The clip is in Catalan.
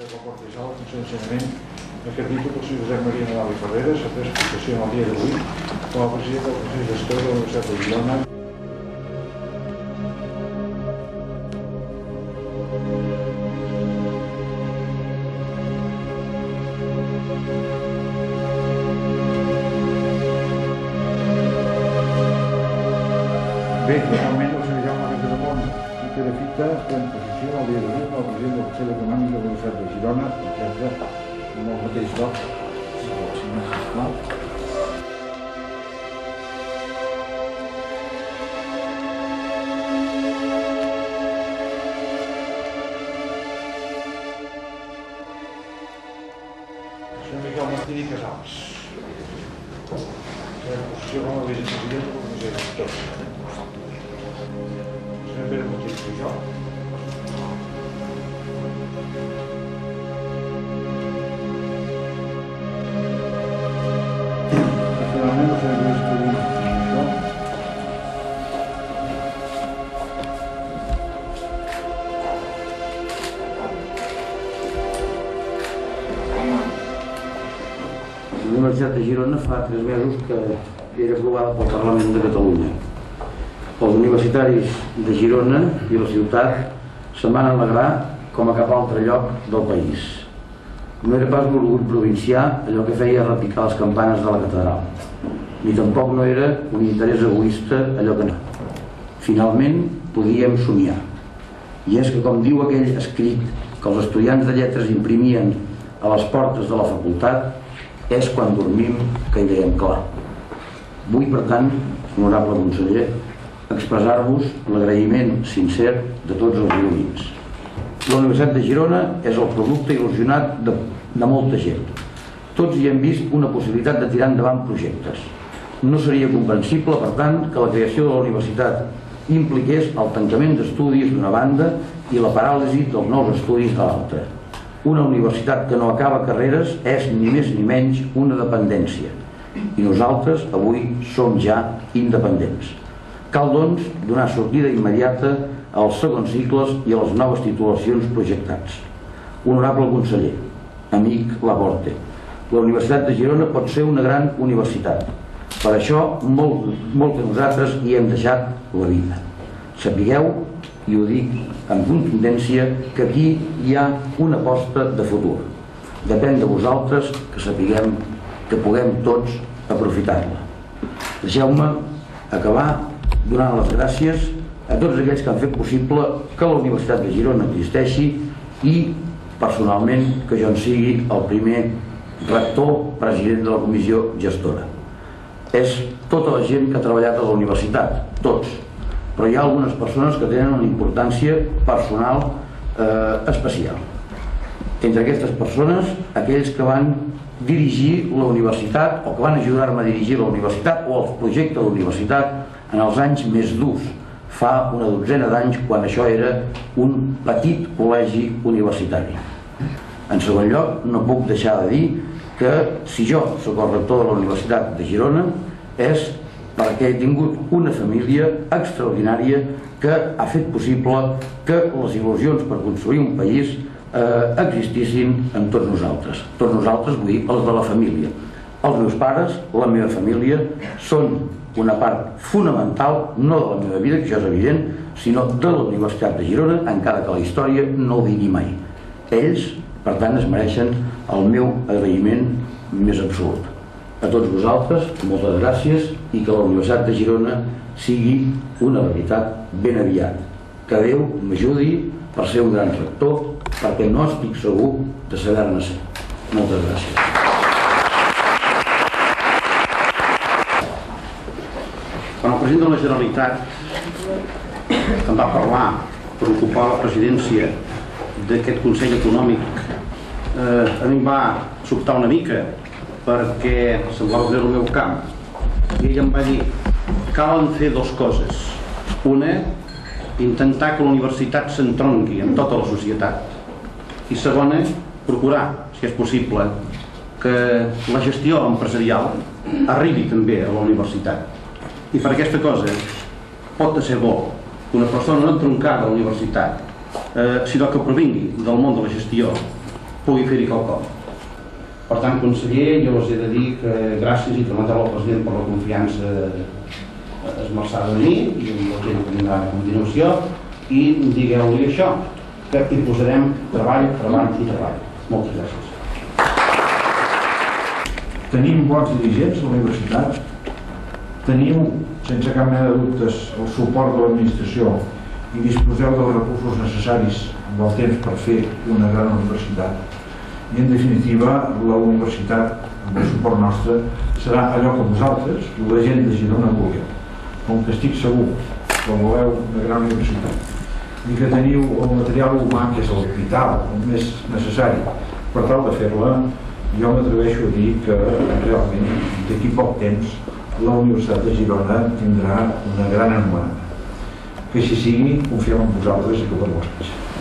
de la Porta i Sala, el Consell d'Ensenyament, en aquest títol, el senyor Josep Maria Nadal i Ferreres, ha pres possessió en el dia d'avui com a president del Consell Gestor de la Universitat de Girona. Bé, finalment el senyor Jaume Casademont i Pere Fita pren posició el dia d'avui com a president del Consell Econòmic de la Universitat de Girona, etc. en el mateix lloc. Sisplau. Senyor Miquel Martí Casals. Pren posició com a vicepresident del Consell Gestor. Senyor Pere Montell Pujol. I finalment el senyor Lluís Turín Pujol. La Universitat de Girona fa 3 mesos que era aprovada pel Parlament de Catalunya. Els universitaris de Girona i la ciutat se'n van alegrar com a cap altre lloc del país. No era pas l'orgull provincià allò que feia repicar les campanes de la catedral, ni tampoc no era un interès egoista allò que no. Finalment podíem somiar. I és que, com diu aquell escrit que els estudiants de lletres imprimien a les portes de la facultat, és quan dormim que hi veiem clar. Vull, per tant, honorable conseller, expressar-vos l'agraïment sincer de tots els gironins. La Universitat de Girona és el producte il·lusionat de molta gent. Tots hi hem vist una possibilitat de tirar endavant projectes. No seria comprensible, per tant, que la creació de la universitat impliqués el tancament d'estudis d'una banda i la paràlisi dels nous estudis de l'altra. Una universitat que no acaba carreres és ni més ni menys una dependència. I nosaltres avui som ja independents. Cal, doncs, donar sortida immediata als segons cicles i a les noves titulacions projectats. Honorable conseller, amic Laporte, la Universitat de Girona pot ser una gran universitat. Per això, molt de nosaltres hi hem deixat la vida. Sapigueu, i ho dic amb contundència, que aquí hi ha una aposta de futur. Depèn de vosaltres que sapiguem que puguem tots aprofitar-la. Deixeu-me acabar donant les gràcies a tots aquells que han fet possible que la Universitat de Girona existeixi i, personalment, que jo en sigui el primer rector president de la comissió gestora. És tota la gent que ha treballat a la universitat, tots, però hi ha algunes persones que tenen una importància personal especial. Entre aquestes persones, aquells que van dirigir la universitat o que van ajudar-me a dirigir la universitat o els projectes de la universitat en els anys més durs, fa una dotzena d'anys, quan això era un petit col·legi universitari. En segon lloc, no puc deixar de dir que si jo soc el rector de la Universitat de Girona és perquè he tingut una família extraordinària que ha fet possible que les il·lusions per construir un país existissin en tots nosaltres. Tots nosaltres vull dir els de la família. Els meus pares, la meva família, són una part fonamental, no de la meva vida, que això és evident, sinó de la Universitat de Girona, encara que la història no ho digui mai. Ells, per tant, es mereixen el meu agraïment més absolut. A tots vosaltres, moltes gràcies i que la Universitat de Girona sigui una veritat ben aviat. Que Déu m'ajudi per ser un gran rector, perquè no estic segur de saber-ne ser. Moltes gràcies. Quan el president de la Generalitat em va parlar per ocupar la presidència d'aquest Consell Econòmic, a mi em va sobtar una mica perquè semblava que era el meu camp. I ell em va dir: calen fer 2 coses. Una, intentar que la universitat s'entronqui amb tota la societat. I segona, procurar, si és possible, que la gestió empresarial arribi també a la universitat. I per aquesta cosa pot ser bo que una persona no entroncada a la universitat, sinó que provingui del món de la gestió, pugui fer-hi quelcom. Per tant, conseller, jo us he de dir que gràcies i trametre al president per la confiança esmerçada en mi i en la gent que vindrà a continuació, i digueu-li això, que hi posarem treball, treball i treball. Moltes gràcies. Tenim bons dirigents a la universitat, teniu, sense cap mena de dubtes, el suport de l'administració i disposeu dels recursos necessaris amb el temps per fer una gran universitat. I, en definitiva, la universitat, amb el suport nostre, serà allò que vosaltres, la gent de Girona, vulgueu. Com que estic segur que voleu una gran universitat i que teniu el material humà, que és el vital, el més necessari per tal de fer-la, jo m'atreveixo a dir que realment d'aquí poc temps la Universitat de Girona tindrà una gran anomenada. Que així sigui, confiem en vosaltres i que per vostres.